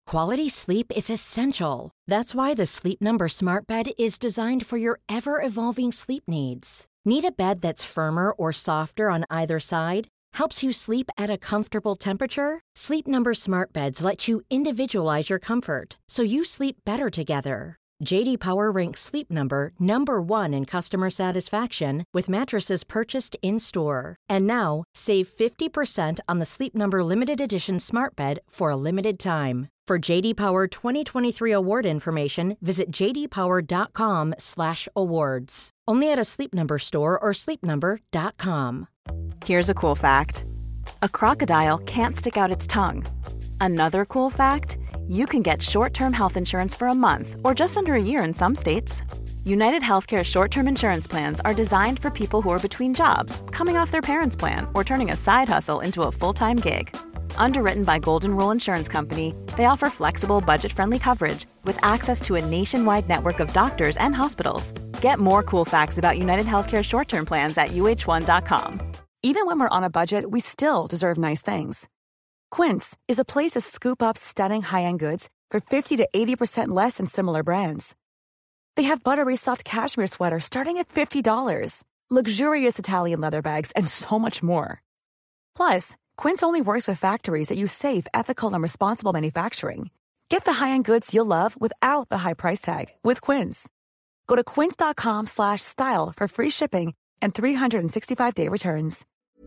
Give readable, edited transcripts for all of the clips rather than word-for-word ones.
Quality sleep is essential. That's why the Sleep Number Smart Bed is designed for your ever-evolving sleep needs. Need a bed that's firmer or softer on either side? Helps you sleep at a comfortable temperature? Sleep Number Smart Beds let you individualize your comfort, so you sleep better together. J.D. Power ranks Sleep Number number 1 in customer satisfaction with mattresses purchased in-store. And now, save 50% on the Sleep Number Limited Edition Smart Bed for a limited time. For J.D. Power 2023 award information, visit jdpower.com/awards. Only at a Sleep Number store or sleepnumber.com. Here's a cool fact. A crocodile can't stick out its tongue. Another cool fact, you can get short-term health insurance for a month or just under a year in some states. United Healthcare short-term insurance plans are designed for people who are between jobs, coming off their parents' plan, or turning a side hustle into a full-time gig. Underwritten by Golden Rule Insurance Company, they offer flexible, budget-friendly coverage with access to a nationwide network of doctors and hospitals. Get more cool facts about United Healthcare short-term plans at uh1.com. Even when we're on a budget, we still deserve nice things. Quince is a place to scoop up stunning high-end goods for 50 to 80% less than similar brands. They have buttery soft cashmere sweaters starting at $50, luxurious Italian leather bags, and so much more. Plus, Quince only works with factories that use safe, ethical, and responsible manufacturing. Get the high-end goods you'll love without the high price tag with Quince. Go to quince.com/style for free shipping and 365-day returns.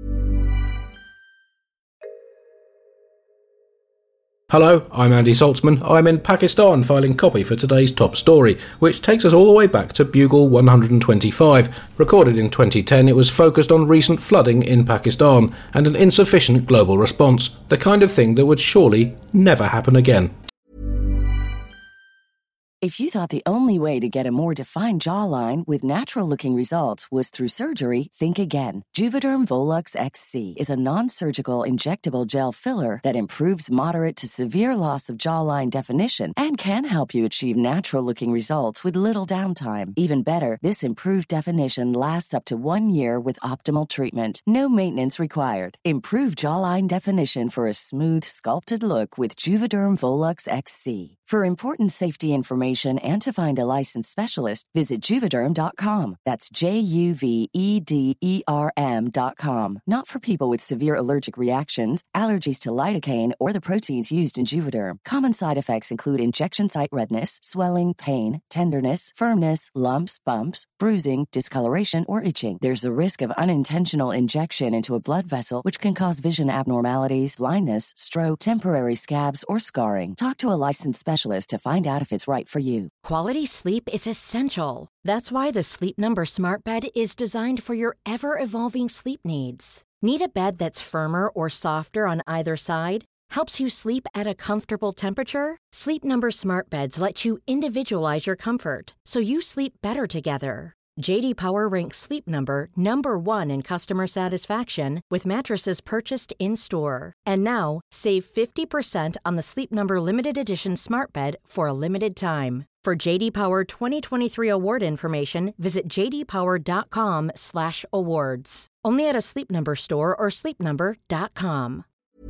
Hello, I'm Andy Saltzman. I'm in Pakistan filing copy for today's top story, which takes us all the way back to Bugle 125. Recorded in 2010, it was focused on recent flooding in Pakistan and an insufficient global response, the kind of thing that would surely never happen again. If you thought the only way to get a more defined jawline with natural-looking results was through surgery, think again. Juvederm Volux XC is a non-surgical injectable gel filler that improves moderate to severe loss of jawline definition and can help you achieve natural-looking results with little downtime. Even better, this improved definition lasts up to 1 year with optimal treatment. No maintenance required. Improve jawline definition for a smooth, sculpted look with Juvederm Volux XC. For important safety information and to find a licensed specialist, visit Juvederm.com. That's JUVEDERM.com. Not for people with severe allergic reactions, allergies to lidocaine, or the proteins used in Juvederm. Common side effects include injection site redness, swelling, pain, tenderness, firmness, lumps, bumps, bruising, discoloration, or itching. There's a risk of unintentional injection into a blood vessel, which can cause vision abnormalities, blindness, stroke, temporary scabs, or scarring. Talk to a licensed specialist to find out if it's right for you. Quality sleep is essential. That's why the Sleep Number Smart Bed is designed for your ever-evolving sleep needs. Need a bed that's firmer or softer on either side? Helps you sleep at a comfortable temperature? Sleep Number Smart Beds let you individualize your comfort, so you sleep better together. J.D. Power ranks Sleep Number number 1 in customer satisfaction with mattresses purchased in-store. And now, save 50% on the Sleep Number Limited Edition Smart Bed for a limited time. For J.D. Power 2023 award information, visit jdpower.com/awards. Only at a Sleep Number store or sleepnumber.com.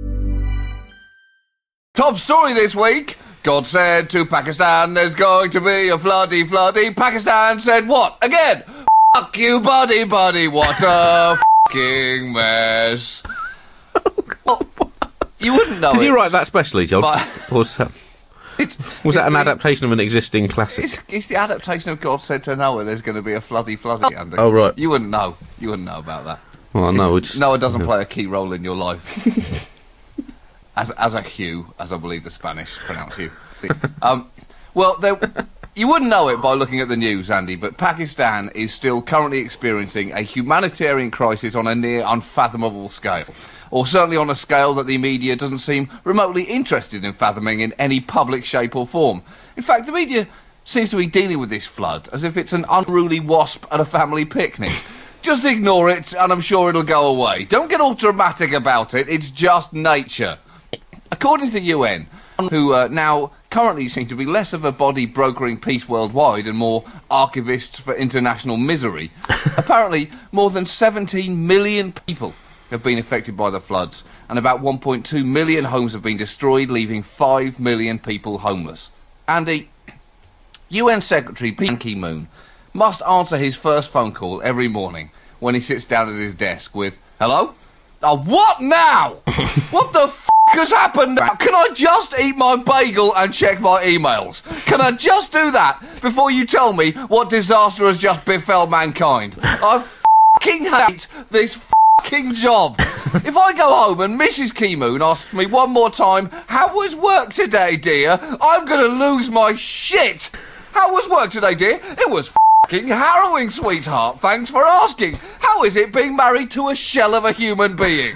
Top story this week. God said to Pakistan, there's going to be a floody. Pakistan said what? Again, fuck you, buddy, what a fucking mess. Well, you wouldn't know. Did you write that specially, John? Was that an adaptation of an existing classic? It's the adaptation of God Said to Noah, there's going to be a floody, Andy. Oh, right. You wouldn't know. You wouldn't know about that. Well, no. Noah doesn't play a key role in your life. As a Hugh, as I believe the Spanish pronounce you. Well, you wouldn't know it by looking at the news, Andy, but Pakistan is still currently experiencing a humanitarian crisis on a near unfathomable scale. Or certainly on a scale that the media doesn't seem remotely interested in fathoming in any public shape or form. In fact, the media seems to be dealing with this flood as if it's an unruly wasp at a family picnic. Just ignore it, and I'm sure it'll go away. Don't get all dramatic about it, it's just nature. According to the UN, who now currently seem to be less of a body brokering peace worldwide and more archivists for international misery, apparently more than 17 million people have been affected by the floods, and about 1.2 million homes have been destroyed, leaving 5 million people homeless. Andy, UN Secretary Ban Ki-moon must answer his first phone call every morning when he sits down at his desk with, "Hello? Oh, what now? What the f*** has happened now? Can I just eat my bagel and check my emails? Can I just do that before you tell me what disaster has just befell mankind? I f***ing hate this f***ing job. If I go home and Mrs. Ki-moon asks me one more time, 'How was work today, dear?' I'm going to lose my shit. How was work today, dear? It was f***ing harrowing, sweetheart. Thanks for asking. How is it being married to a shell of a human being?"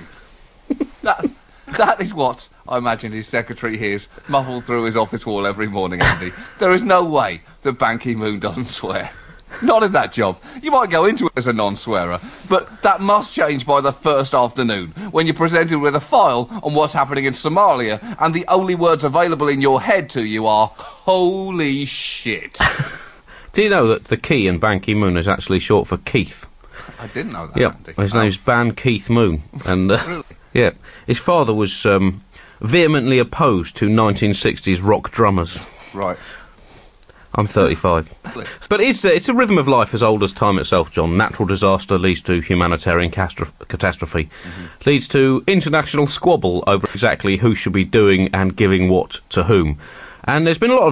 That is what I imagine his secretary hears muffled through his office wall every morning, Andy. There is no way that Ban Ki-moon doesn't swear. Not in that job. You might go into it as a non-swearer, but that must change by the first afternoon, when you're presented with a file on what's happening in Somalia, and the only words available in your head to you are, "Holy shit." Do you know that the Ki in Ban Ki-moon is actually short for Keith? I didn't know that, Yeah, Andy. his name's Ban Keith Moon. And, Really? yeah, his father was vehemently opposed to 1960s rock drummers. Right. I'm 35. But it's a rhythm of life as old as time itself, John. Natural disaster leads to humanitarian catastrophe, leads to international squabble over exactly who should be doing and giving what to whom. And there's been a lot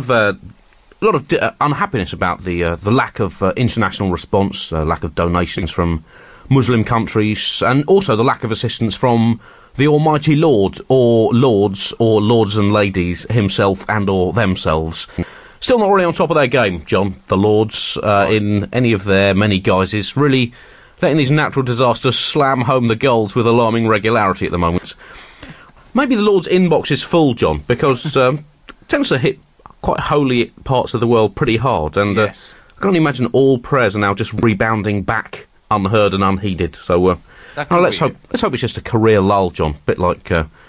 of unhappiness about the lack of international response, lack of donations from Muslim countries, and also the lack of assistance from the almighty Lord, or lords, or lords and ladies himself and or themselves. Still not really on top of their game, John, the Lords, in any of their many guises, really letting these natural disasters slam home the goals with alarming regularity at the moment. Maybe the Lord's inbox is full, John, because it tends to hit quite holy parts of the world pretty hard, and Yes. I can only imagine all prayers are now just rebounding back unheard and unheeded. So let's hope it's just a career lull, John, bit like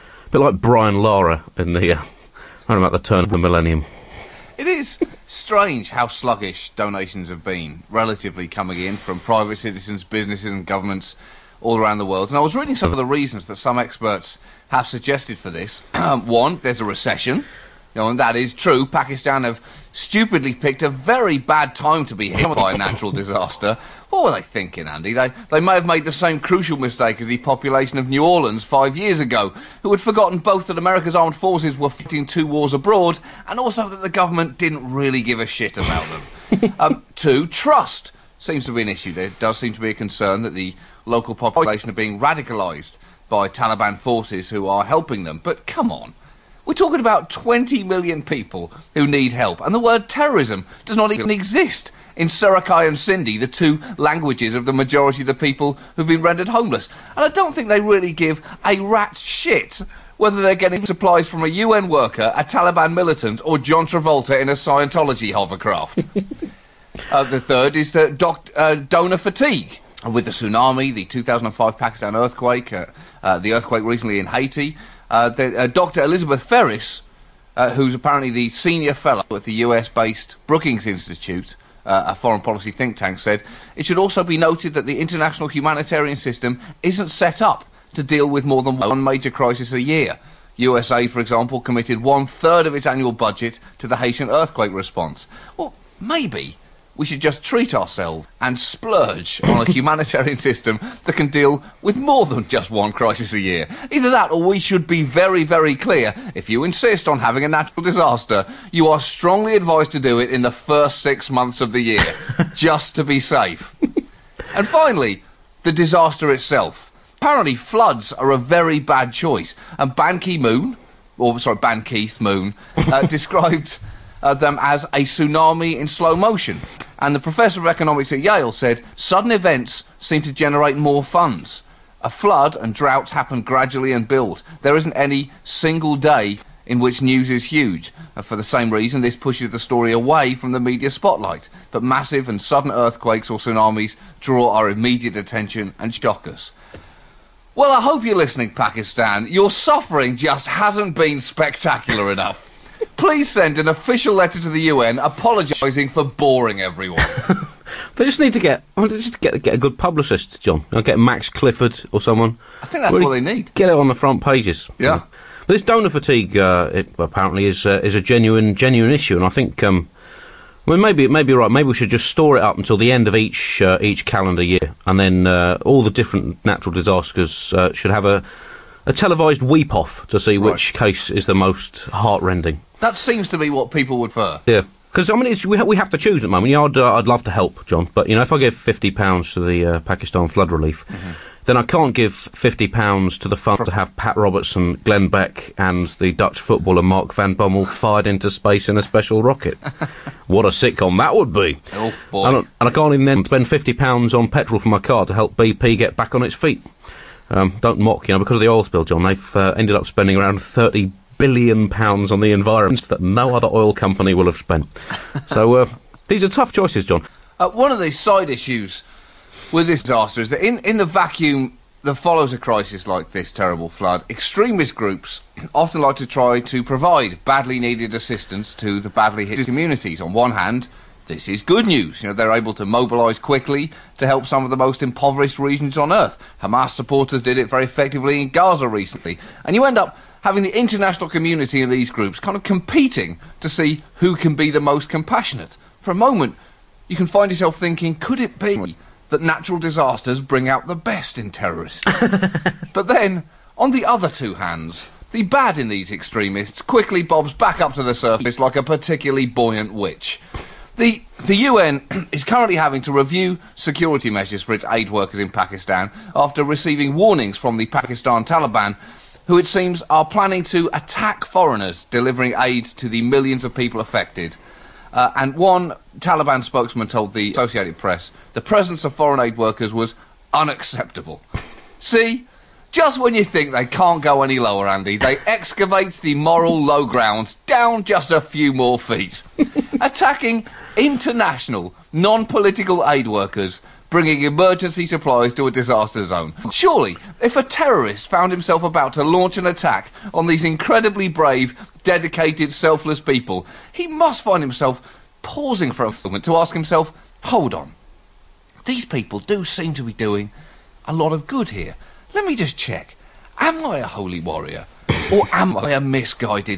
Brian Lara in the around about the turn of the millennium. It is strange how sluggish donations have been, relatively, coming in from private citizens, businesses and governments all around the world. And I was reading some of the reasons that some experts have suggested for this. One, there's a recession. And that is true. Pakistan have stupidly picked a very bad time to be hit by a natural disaster. What were they thinking, Andy? They may have made the same crucial mistake as the population of New Orleans 5 years ago, who had forgotten both that America's armed forces were fighting 2 wars abroad, and also that the government didn't really give a shit about them. Two, trust seems to be an issue. There does seem to be a concern that the local population are being radicalised by Taliban forces who are helping them. But come on. We're talking about 20 million people who need help, and the word terrorism does not even exist in Surakai and Sindhi, the 2 languages of the majority of the people who've been rendered homeless. And I don't think they really give a rat's shit whether they're getting supplies from a UN worker, a Taliban militant, or John Travolta in a Scientology hovercraft. The third is donor fatigue. With the tsunami, the 2005 Pakistan earthquake, the earthquake recently in Haiti, Dr. Elizabeth Ferris, who's apparently the senior fellow at the US-based Brookings Institute, a foreign policy think tank, said it should also be noted that the international humanitarian system isn't set up to deal with more than one major crisis a year. USA, for example, committed 1/3 of its annual budget to the Haitian earthquake response. Well, maybe we should just treat ourselves and splurge on a humanitarian system that can deal with more than just one crisis a year. Either that, or we should be very, very clear. If you insist on having a natural disaster, you are strongly advised to do it in the first 6 months of the year, just to be safe. And finally, the disaster itself. Apparently floods are a very bad choice, and Ban Keith Moon, described them as a tsunami in slow motion. And the professor of economics at Yale said, sudden events seem to generate more funds. A flood and droughts happen gradually and build. There isn't any single day in which news is huge. For the same reason, this pushes the story away from the media spotlight. But massive and sudden earthquakes or tsunamis draw our immediate attention and shock us. Well, I hope you're listening, Pakistan. Your suffering just hasn't been spectacular enough. Please send an official letter to the UN apologising for boring everyone. They just need to get a good publicist, John. Get Max Clifford or someone. I think that's what they need. Get it on the front pages. Yeah. But this donor fatigue, it apparently is a genuine issue, and I think. Maybe you're right. Maybe we should just store it up until the end of each calendar year, and then all the different natural disasters should have a televised weep-off to see which case is the most heart-rending. That seems to be what people would prefer. Yeah, because I mean, we have to choose at the moment. I'd love to help, John, but if I give £50 to the Pakistan flood relief, then I can't give £50 to the fund to have Pat Robertson, Glenn Beck, and the Dutch footballer Mark van Bommel fired into space in a special rocket. What a sitcom that would be! Oh boy! And I can't even then spend £50 on petrol for my car to help BP get back on its feet. Don't mock, because of the oil spill, John. They've ended up spending around £30 billion on the environment that no other oil company will have spent. So these are tough choices, John. One of the side issues with this disaster is that in the vacuum that follows a crisis like this terrible flood, extremist groups often like to try to provide badly needed assistance to the badly hit communities. On one hand, this is good news. They're able to mobilise quickly to help some of the most impoverished regions on Earth. Hamas supporters did it very effectively in Gaza recently. And you end up having the international community and these groups kind of competing to see who can be the most compassionate. For a moment, you can find yourself thinking, could it be that natural disasters bring out the best in terrorists? But then, on the other two hands, the bad in these extremists quickly bobs back up to the surface like a particularly buoyant witch. The UN is currently having to review security measures for its aid workers in Pakistan after receiving warnings from the Pakistan Taliban, who it seems are planning to attack foreigners delivering aid to the millions of people affected. And one Taliban spokesman told the Associated Press the presence of foreign aid workers was unacceptable. See? Just when you think they can't go any lower, Andy, they excavate the moral low ground down just a few more feet. Attacking international, non-political aid workers bringing emergency supplies to a disaster zone. Surely, if a terrorist found himself about to launch an attack on these incredibly brave, dedicated, selfless people, he must find himself pausing for a moment to ask himself, hold on, these people do seem to be doing a lot of good here. Let me just check. Am I a holy warrior? Or am I a misguided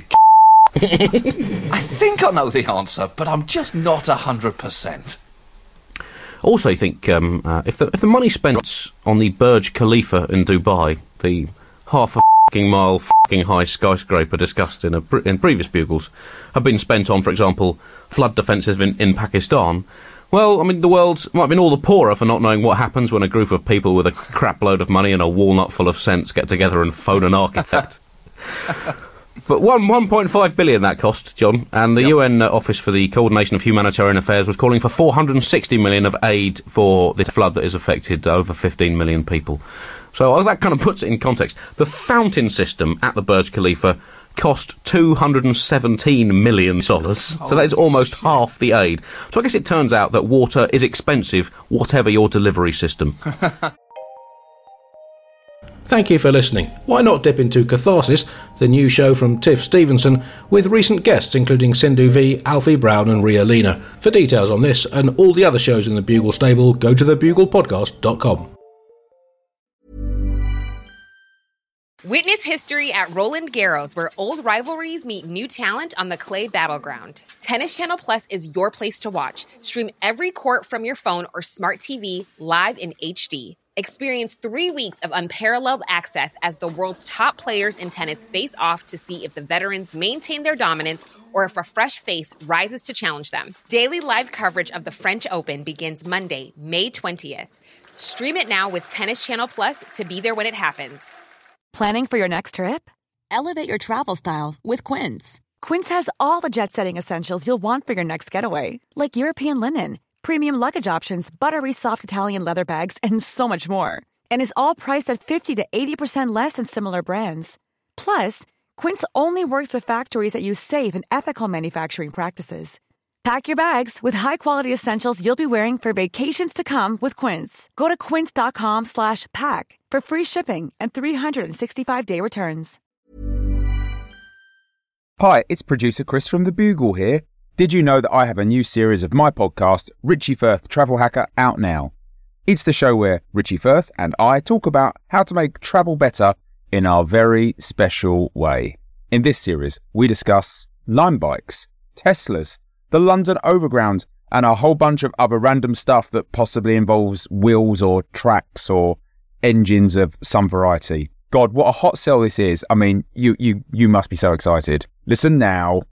I think I know the answer, but I'm just not 100%. Also, I think if the money spent on the Burj Khalifa in Dubai, the half a mile high skyscraper discussed in previous Bugles, have been spent on, for example, flood defences in Pakistan, well, I mean, the world might have been all the poorer for not knowing what happens when a group of people with a crap load of money and a walnut full of sense get together and phone an architect. But 1.5 billion that cost, John, and the UN Office for the Coordination of Humanitarian Affairs was calling for 460 million of aid for this flood that has affected over 15 million people. So that kind of puts it in context. The fountain system at the Burj Khalifa cost $217 million, so that is almost half the aid. So I guess it turns out that water is expensive, whatever your delivery system. Thank you for listening. Why not dip into Catharsis, the new show from Tiff Stevenson, with recent guests including Sindhu V, Alfie Brown and Ria Lina. For details on this and all the other shows in the Bugle stable, go to thebuglepodcast.com. Witness history at Roland Garros, where old rivalries meet new talent on the clay battleground. Tennis Channel Plus is your place to watch. Stream every court from your phone or smart TV live in HD. Experience 3 weeks of unparalleled access as the world's top players in tennis face off to see if the veterans maintain their dominance or if a fresh face rises to challenge them. Daily live coverage of the French Open begins Monday, May 20th. Stream it now with Tennis Channel Plus to be there when it happens. Planning for your next trip? Elevate your travel style with Quince. Quince has all the jet-setting essentials you'll want for your next getaway, like European linen, premium luggage options, buttery soft Italian leather bags, and so much more. And is all priced at 50 to 80% less than similar brands. Plus, Quince only works with factories that use safe and ethical manufacturing practices. Pack your bags with high-quality essentials you'll be wearing for vacations to come with Quince. Go to quince.com/pack for free shipping and 365-day returns. Hi, it's producer Chris from The Bugle here. Did you know that I have a new series of my podcast, Richie Firth Travel Hacker, out now? It's the show where Richie Firth and I talk about how to make travel better in our very special way. In this series, we discuss Lime bikes, Teslas, the London Overground, and a whole bunch of other random stuff that possibly involves wheels or tracks or engines of some variety. God, what a hot sell this is. I mean, you must be so excited. Listen now.